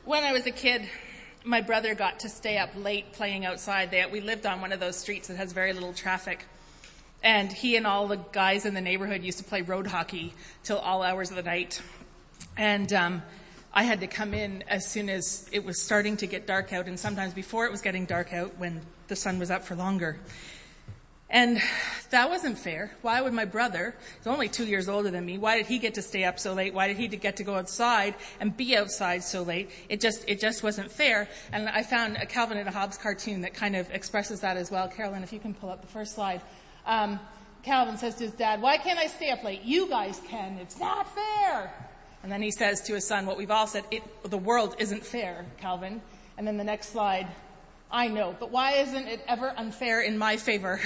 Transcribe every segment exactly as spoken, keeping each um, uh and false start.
When I was a kid, my brother got to stay up late playing outside. They, we lived on one of those streets that has very little traffic. And he and all the guys in the neighborhood used to play road hockey till all hours of the night. And um I had to come in as soon as it was starting to get dark out, and sometimes before it was getting dark out when the sun was up for longer. And that wasn't fair. Why would my brother, he's only two years older than me, why did he get to stay up so late? Why did he get to go outside and be outside so late? It just, it just wasn't fair. And I found a Calvin and a Hobbes cartoon that kind of expresses that as well. Carolyn, if you can pull up the first slide. Um, Calvin says to his dad, "Why can't I stay up late? You guys can. It's not fair." And then he says to his son what we've all said, it, the world isn't fair, Calvin. And then the next slide, "I know, but why isn't it ever unfair in my favor?"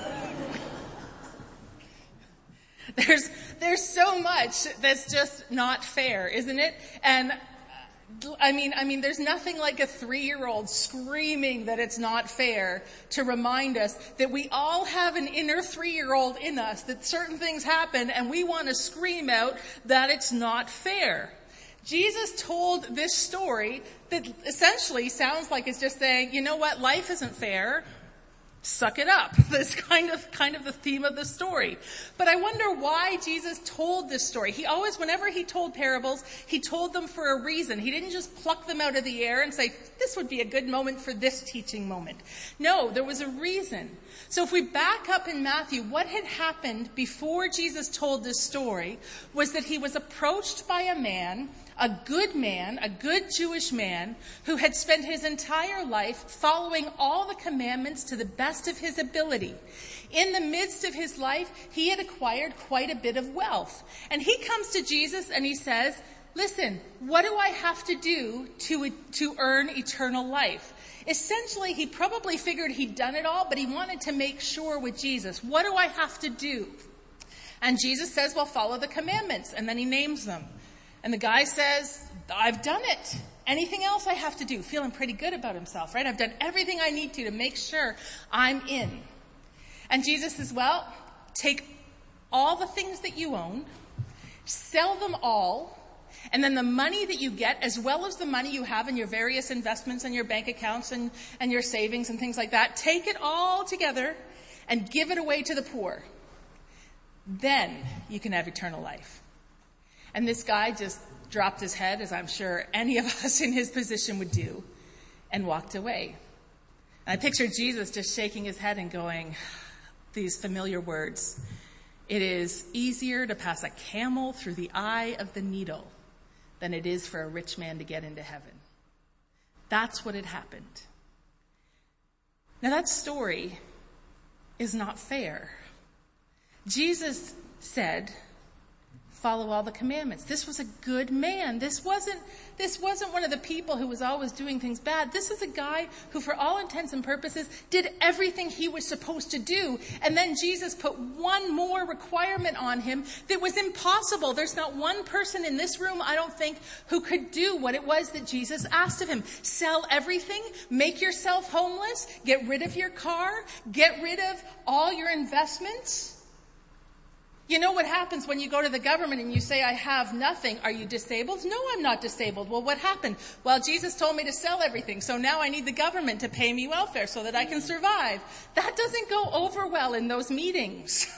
There's, there's so much that's just not fair, isn't it? And I mean, I mean, there's nothing like a three-year-old screaming that it's not fair to remind us that we all have an inner three-year-old in us, that certain things happen and we want to scream out that it's not fair. Jesus told this story that essentially sounds like it's just saying, you know what, life isn't fair. Suck it up. That's kind of, kind of the theme of the story. But I wonder why Jesus told this story. He always, whenever he told parables, he told them for a reason. He didn't just pluck them out of the air and say, this would be a good moment for this teaching moment. No, there was a reason. So if we back up in Matthew, what had happened before Jesus told this story was that he was approached by a man, a good man, a good Jewish man, who had spent his entire life following all the commandments to the best of his ability. In the midst of his life, he had acquired quite a bit of wealth. And he comes to Jesus and he says, listen, what do I have to do to, to earn eternal life? Essentially, he probably figured he'd done it all, but he wanted to make sure with Jesus, what do I have to do? And Jesus says, well, follow the commandments. And then he names them. And the guy says, I've done it. Anything else I have to do? Feeling pretty good about himself, right? I've done everything I need to to make sure I'm in. And Jesus says, well, take all the things that you own, sell them all, and then the money that you get, as well as the money you have in your various investments and your bank accounts and, and your savings and things like that, take it all together and give it away to the poor. Then you can have eternal life. And this guy just dropped his head, as I'm sure any of us in his position would do, and walked away. And I picture Jesus just shaking his head and going, these familiar words, "It is easier to pass a camel through the eye of the needle than it is for a rich man to get into heaven." That's what had happened. Now that story is not fair. Jesus said, follow all the commandments. This was a good man. This wasn't, this wasn't one of the people who was always doing things bad. This is a guy who, for all intents and purposes, did everything he was supposed to do. And then Jesus put one more requirement on him that was impossible. There's not one person in this room, I don't think, who could do what it was that Jesus asked of him. Sell everything, make yourself homeless, get rid of your car, get rid of all your investments. You know what happens when you go to the government and you say, I have nothing. Are you disabled? No, I'm not disabled. Well, what happened? Well, Jesus told me to sell everything, so now I need the government to pay me welfare so that I can survive. That doesn't go over well in those meetings.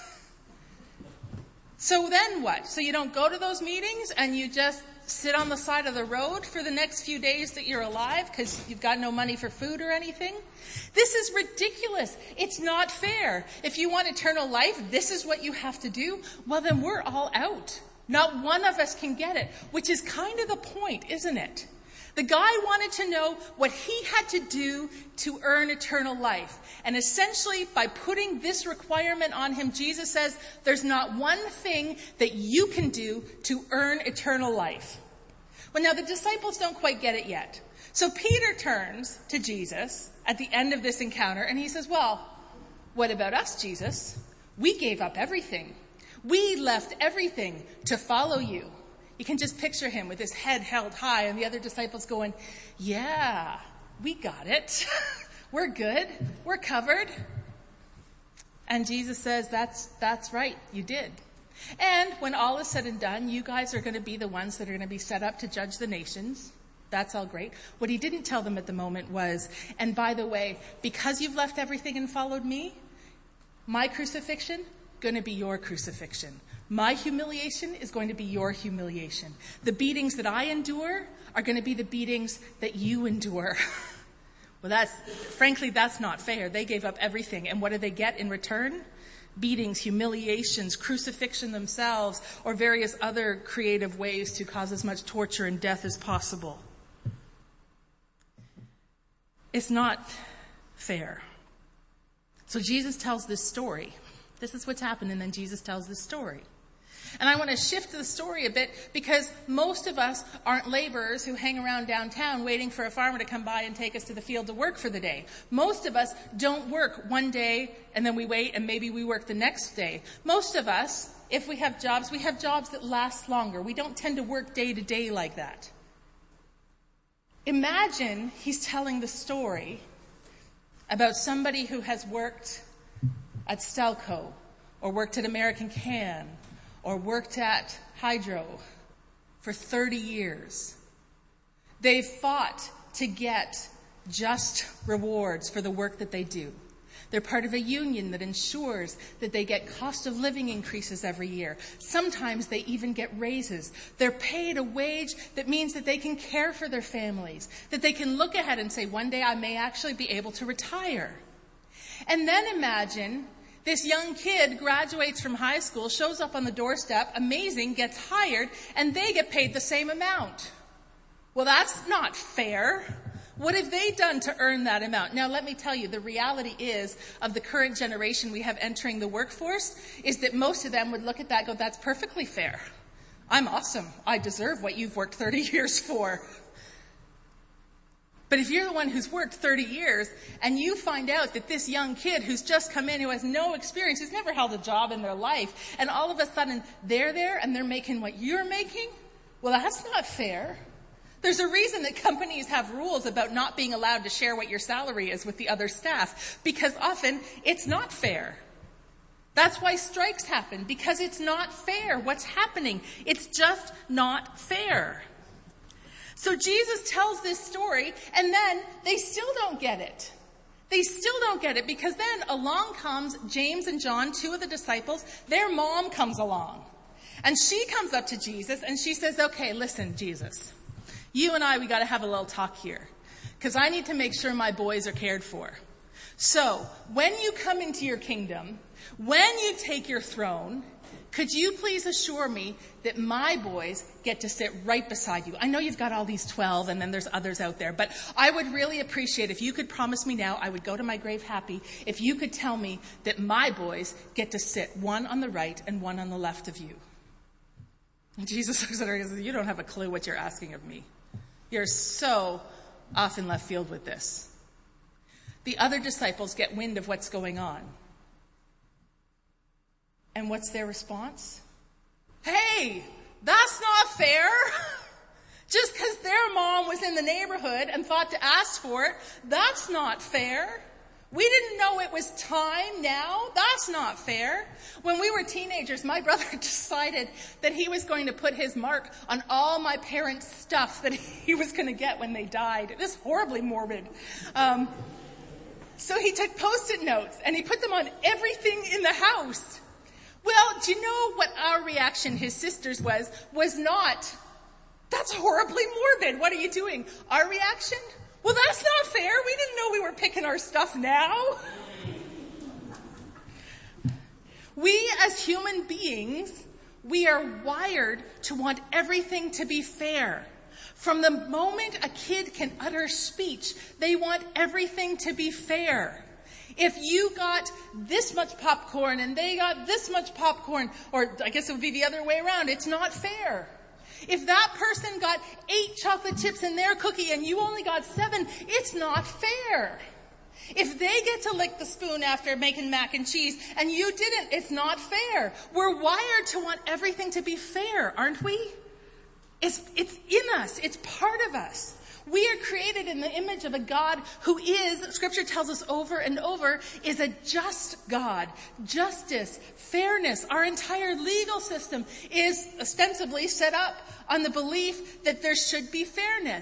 So then what? So you don't go to those meetings and you just sit on the side of the road for the next few days that you're alive because you've got no money for food or anything? This is ridiculous. It's not fair. If you want eternal life, this is what you have to do. Well, then we're all out. Not one of us can get it, which is kind of the point, isn't it? The guy wanted to know what he had to do to earn eternal life. And essentially, by putting this requirement on him, Jesus says, there's not one thing that you can do to earn eternal life. Well, now the disciples don't quite get it yet. So Peter turns to Jesus at the end of this encounter and he says, well, what about us, Jesus? We gave up everything. We left everything to follow you. You can just picture him with his head held high and the other disciples going, yeah, we got it. We're good. We're covered. And Jesus says, that's, that's right. You did. And when all is said and done, you guys are going to be the ones that are going to be set up to judge the nations. That's all great. What he didn't tell them at the moment was, and by the way, because you've left everything and followed me, my crucifixion, going to be your crucifixion. My humiliation is going to be your humiliation. The beatings that I endure are going to be the beatings that you endure. Well, that's, frankly, that's not fair. They gave up everything. And what do they get in return? Beatings, humiliations, crucifixion themselves, or various other creative ways to cause as much torture and death as possible. It's not fair. So Jesus tells this story. This is what's happened, and then Jesus tells this story. And I want to shift the story a bit because most of us aren't laborers who hang around downtown waiting for a farmer to come by and take us to the field to work for the day. Most of us don't work one day and then we wait and maybe we work the next day. Most of us, if we have jobs, we have jobs that last longer. We don't tend to work day to day like that. Imagine he's telling the story about somebody who has worked at Stelco or worked at American Can or worked at Hydro for thirty years. They've fought to get just rewards for the work that they do. They're part of a union that ensures that they get cost of living increases every year. Sometimes they even get raises. They're paid a wage that means that they can care for their families, that they can look ahead and say, one day I may actually be able to retire. And then imagine this young kid graduates from high school, shows up on the doorstep, amazing, gets hired, and they get paid the same amount. Well, that's not fair. What have they done to earn that amount? Now, let me tell you, the reality is of the current generation we have entering the workforce is that most of them would look at that and go, that's perfectly fair. I'm awesome. I deserve what you've worked thirty years for. But if you're the one who's worked thirty years and you find out that this young kid who's just come in, who has no experience, who's never held a job in their life, and all of a sudden they're there and they're making what you're making, well, that's not fair. There's a reason that companies have rules about not being allowed to share what your salary is with the other staff, because often it's not fair. That's why strikes happen, because it's not fair what's happening. It's just not fair. So Jesus tells this story, and then they still don't get it. They still don't get it, because then along comes James and John, two of the disciples. Their mom comes along. And she comes up to Jesus, and she says, okay, listen, Jesus, you and I, we got to have a little talk here, because I need to make sure my boys are cared for. So when you come into your kingdom, when you take your throne, could you please assure me that my boys get to sit right beside you? I know you've got all these twelve and then there's others out there, but I would really appreciate if you could promise me now, I would go to my grave happy, if you could tell me that my boys get to sit one on the right and one on the left of you. And Jesus looks at her and says, you don't have a clue what you're asking of me. You're so off in left field with this. The other disciples get wind of what's going on. And what's their response? Hey, that's not fair. Just because their mom was in the neighborhood and thought to ask for it, that's not fair. We didn't know it was time now. That's not fair. When we were teenagers, my brother decided that he was going to put his mark on all my parents' stuff that he was going to get when they died. It was horribly morbid. Um, so he took Post-it notes and he put them on everything in the house. Well, do you know what our reaction, his sister's, was? Was not, that's horribly morbid. What are you doing? Our reaction? Well, that's not fair. We didn't know we were picking our stuff now. We as human beings, we are wired to want everything to be fair. From the moment a kid can utter speech, they want everything to be fair. If you got this much popcorn and they got this much popcorn, or I guess it would be the other way around, it's not fair. If that person got eight chocolate chips in their cookie and you only got seven, it's not fair. If they get to lick the spoon after making mac and cheese and you didn't, it's not fair. We're wired to want everything to be fair, aren't we? It's, it's in us. It's part of us. We are created in the image of a God who is, Scripture tells us over and over, is a just God. Justice, fairness, our entire legal system is ostensibly set up on the belief that there should be fairness.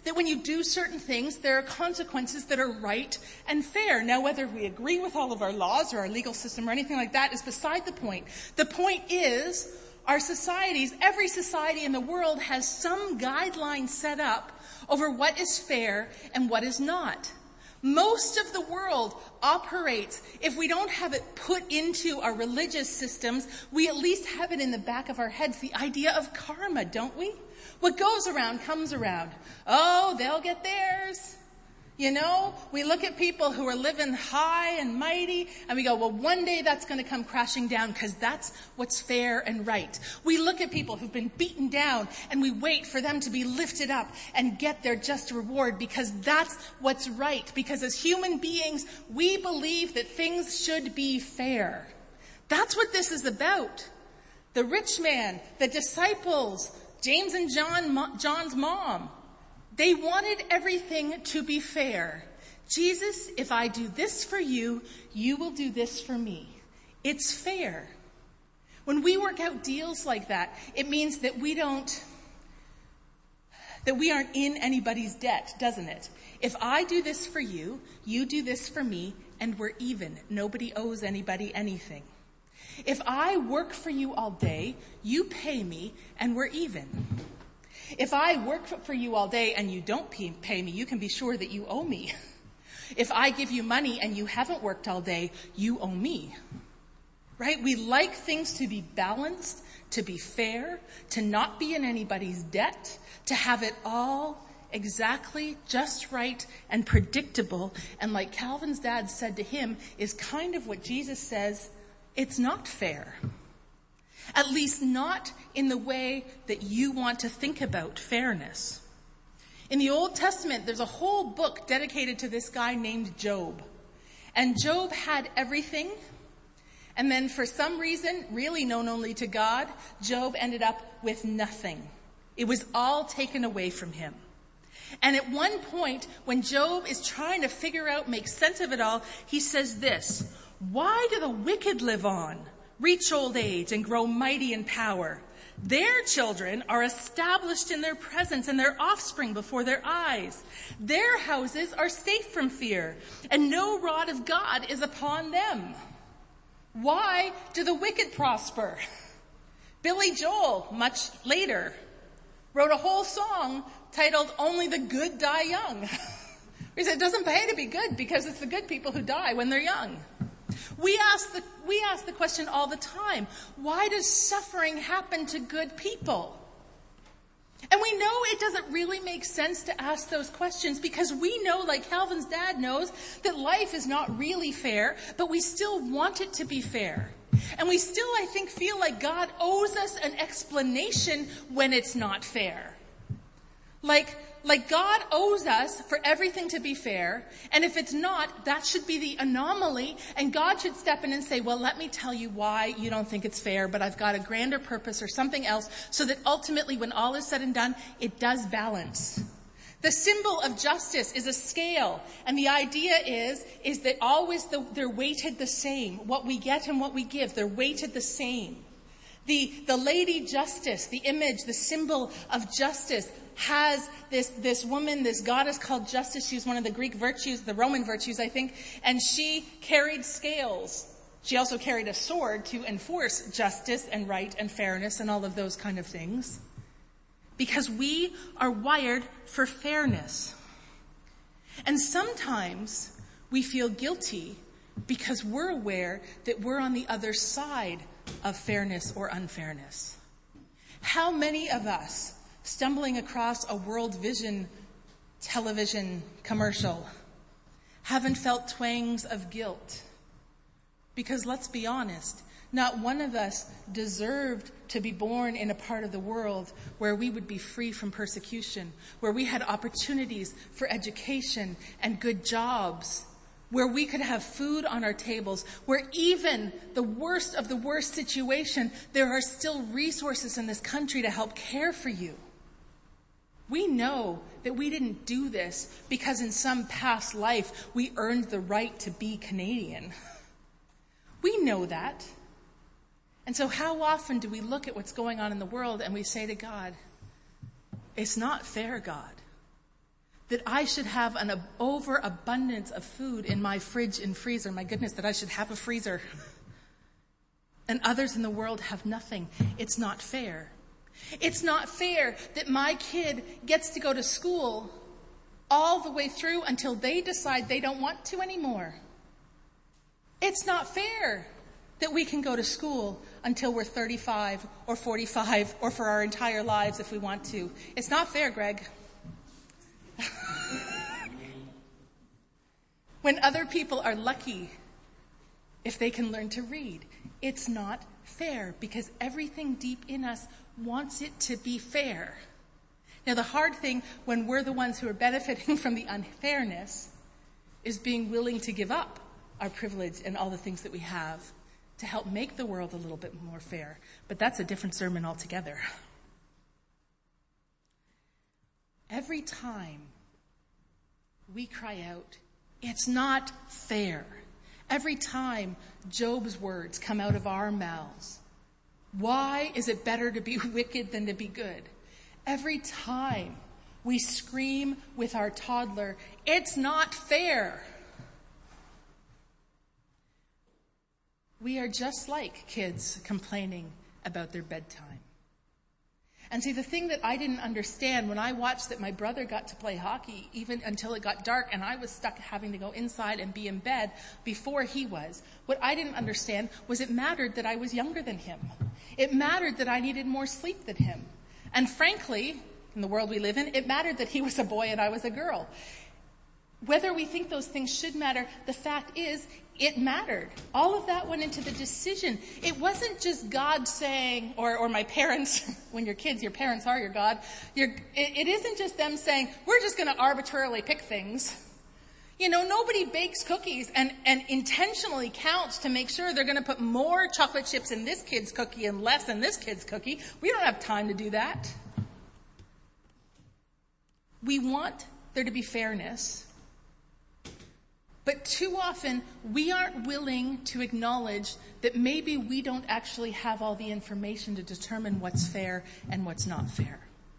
that when you do certain things, there are consequences that are right and fair. Now, whether we agree with all of our laws or our legal system or anything like that is beside the point. The point is, our societies, every society in the world has some guidelines set up over what is fair and what is not. Most of the world operates, if we don't have it put into our religious systems, we at least have it in the back of our heads, the idea of karma, don't we? What goes around comes around. Oh, they'll get theirs. You know, we look at people who are living high and mighty, and we go, well, one day that's going to come crashing down because that's what's fair and right. We look at people who've been beaten down, and we wait for them to be lifted up and get their just reward because that's what's right. Because as human beings, we believe that things should be fair. That's what this is about. The rich man, the disciples, James and John, John's mom, they wanted everything to be fair. Jesus, if I do this for you, you will do this for me. It's fair. When we work out deals like that, it means that we don't, that we aren't in anybody's debt, doesn't it? If I do this for you, you do this for me, and we're even. Nobody owes anybody anything. If I work for you all day, you pay me, and we're even. If I work for you all day and you don't pay me, you can be sure that you owe me. If I give you money and you haven't worked all day, you owe me. Right? We like things to be balanced, to be fair, to not be in anybody's debt, to have it all exactly just right and predictable. And like Calvin's dad said to him, is kind of what Jesus says, it's not fair. At least not in the way that you want to think about fairness. In the Old Testament, there's a whole book dedicated to this guy named Job. And Job had everything. And then for some reason, really known only to God, Job ended up with nothing. It was all taken away from him. And at one point, when Job is trying to figure out, make sense of it all, he says this, "Why do the wicked live on, reach old age, and grow mighty in power? Their children are established in their presence and their offspring before their eyes. Their houses are safe from fear, and no rod of God is upon them. Why do the wicked prosper?" Billy Joel, much later, wrote a whole song titled "Only the Good Die Young." He said it doesn't pay to be good because it's the good people who die when they're young. We ask the, we ask the question all the time, why does suffering happen to good people? And we know it doesn't really make sense to ask those questions because we know, like Calvin's dad knows, that life is not really fair, but we still want it to be fair. And we still, I think, feel like God owes us an explanation when it's not fair. Like, like God owes us for everything to be fair, and if it's not, that should be the anomaly, and God should step in and say, well, let me tell you why you don't think it's fair, but I've got a grander purpose or something else, so that ultimately, when all is said and done, it does balance. The symbol of justice is a scale, and the idea is, is that always the, they're weighted the same. What we get and what we give, they're weighted the same. The, the Lady Justice, the image, the symbol of justice, has this, this woman, this goddess called Justice. She was one of the Greek virtues, the Roman virtues, I think, and she carried scales. She also carried a sword to enforce justice and right and fairness and all of those kind of things. Because we are wired for fairness. And sometimes we feel guilty because we're aware that we're on the other side of fairness or unfairness. How many of us, stumbling across a World Vision television commercial, haven't felt twangs of guilt? Because let's be honest, not one of us deserved to be born in a part of the world where we would be free from persecution, where we had opportunities for education and good jobs, where we could have food on our tables, where even the worst of the worst situation, there are still resources in this country to help care for you. We know that we didn't do this because in some past life we earned the right to be Canadian. We know that. And so how often do we look at what's going on in the world and we say to God, it's not fair, God. that I should have an overabundance of food in my fridge and freezer. My goodness, that I should have a freezer. And others in the world have nothing. It's not fair. It's not fair that my kid gets to go to school all the way through until they decide they don't want to anymore. It's not fair that we can go to school until we're thirty-five or forty-five or for our entire lives if we want to. It's not fair, Greg. When other people are lucky if they can learn to read, it's not fair because everything deep in us wants it to be fair. Now, the hard thing when we're the ones who are benefiting from the unfairness is being willing to give up our privilege and all the things that we have to help make the world a little bit more fair. But that's a different sermon altogether. Every time we cry out, it's not fair. Every time Job's words come out of our mouths, why is it better to be wicked than to be good? Every time we scream with our toddler, it's not fair. We are just like kids complaining about their bedtime. And see, the thing that I didn't understand when I watched that my brother got to play hockey even until it got dark and I was stuck having to go inside and be in bed before he was, what I didn't understand was it mattered that I was younger than him. It mattered that I needed more sleep than him. And frankly, in the world we live in, it mattered that he was a boy and I was a girl. Whether we think those things should matter, the fact is, it mattered. All of that went into the decision. It wasn't just God saying, or, or my parents, when you're kids, your parents are your God. You're, it, it isn't just them saying, we're just going to arbitrarily pick things. You know, nobody bakes cookies and, and intentionally counts to make sure they're going to put more chocolate chips in this kid's cookie and less in this kid's cookie. We don't have time to do that. We want there to be fairness. But too often, we aren't willing to acknowledge that maybe we don't actually have all the information to determine what's fair and what's not fair.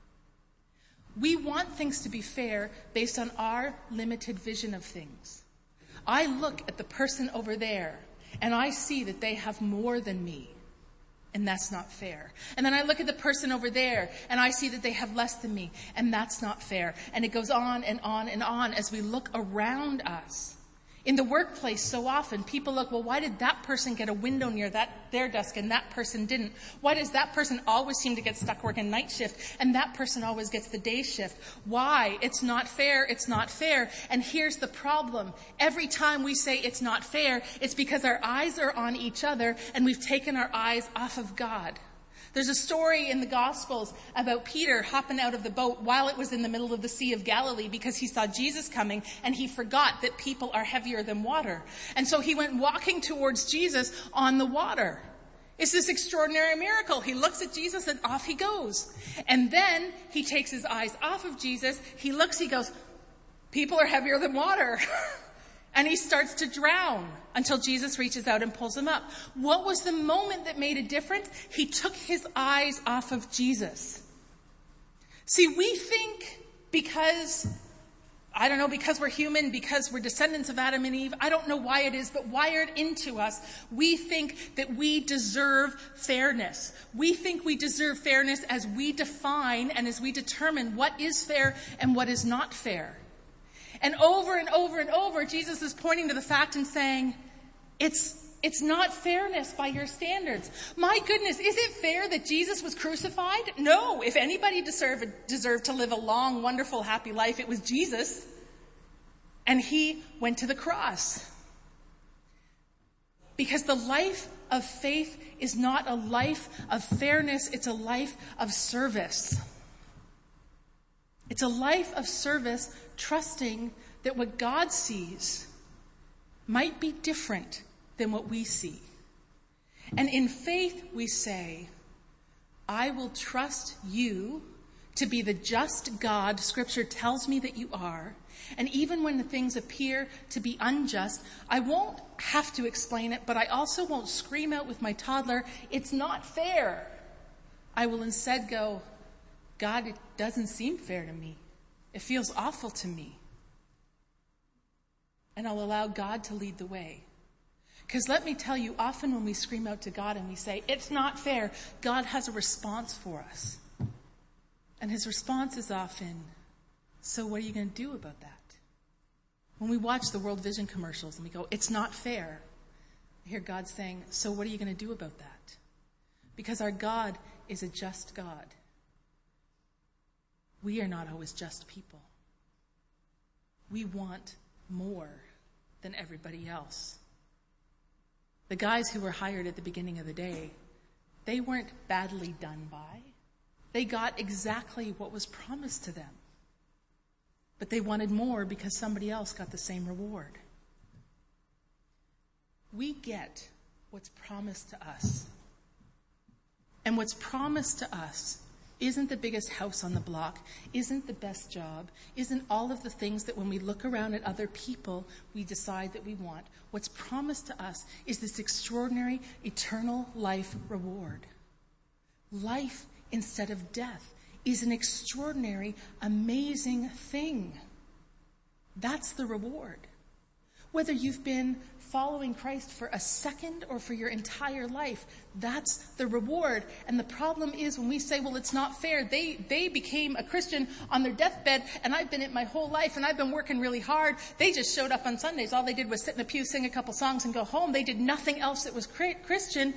We want things to be fair based on our limited vision of things. I look at the person over there, and I see that they have more than me, and that's not fair. And then I look at the person over there, and I see that they have less than me, and that's not fair. And it goes on and on and on as we look around us. In the workplace, so often, people look, well, why did that person get a window near that their desk and that person didn't? Why does that person always seem to get stuck working night shift and that person always gets the day shift? Why? It's not fair. It's not fair. And here's the problem. Every time we say it's not fair, it's because our eyes are on each other and we've taken our eyes off of God. There's a story in the Gospels about Peter hopping out of the boat while it was in the middle of the Sea of Galilee because he saw Jesus coming and he forgot that people are heavier than water. And so he went walking towards Jesus on the water. It's this extraordinary miracle. He looks at Jesus and off he goes. And then he takes his eyes off of Jesus. He looks, he goes, people are heavier than water. And he starts to drown until Jesus reaches out and pulls him up. What was the moment that made a difference? He took his eyes off of Jesus. See, we think because, I don't know, because we're human, because we're descendants of Adam and Eve, I don't know why it is, but wired into us, we think that we deserve fairness. We think we deserve fairness as we define and as we determine what is fair and what is not fair. And over and over and over, Jesus is pointing to the fact and saying, it's, it's not fairness by your standards. My goodness, is it fair that Jesus was crucified? No. If anybody deserved, deserved to live a long, wonderful, happy life, it was Jesus. And he went to the cross. Because the life of faith is not a life of fairness, it's a life of service. It's a life of service, trusting that what God sees might be different than what we see. And in faith we say, I will trust you to be the just God Scripture tells me that you are. And even when the things appear to be unjust, I won't have to explain it, but I also won't scream out with my toddler, it's not fair. I will instead go, God, it doesn't seem fair to me. It feels awful to me. And I'll allow God to lead the way. Because let me tell you, often when we scream out to God and we say, it's not fair, God has a response for us. And his response is often, so what are you going to do about that? When we watch the World Vision commercials and we go, it's not fair, I hear God saying, so what are you going to do about that? Because our God is a just God. We are not always just people. We want more than everybody else. The guys who were hired at the beginning of the day, they weren't badly done by. They got exactly what was promised to them. But they wanted more because somebody else got the same reward. We get what's promised to us. And what's promised to us isn't the biggest house on the block, isn't the best job, isn't all of the things that when we look around at other people, we decide that we want. What's promised to us is this extraordinary eternal life reward. Life instead of death is an extraordinary, amazing thing. That's the reward. Whether you've been following Christ for a second or for your entire life, that's the reward. And the problem is when we say, well, it's not fair. They, they became a Christian on their deathbed, and I've been it my whole life, and I've been working really hard. They just showed up on Sundays. All they did was sit in the pew, sing a couple songs, and go home. They did nothing else that was Christian.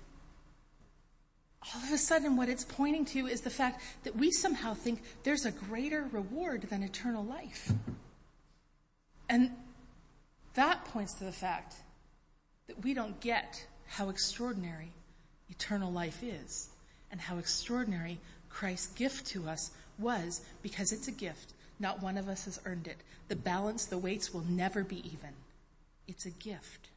All of a sudden, what it's pointing to is the fact that we somehow think there's a greater reward than eternal life. And that points to the fact that we don't get how extraordinary eternal life is and how extraordinary Christ's gift to us was, because it's a gift. Not one of us has earned it. The balance, the weights will never be even. It's a gift.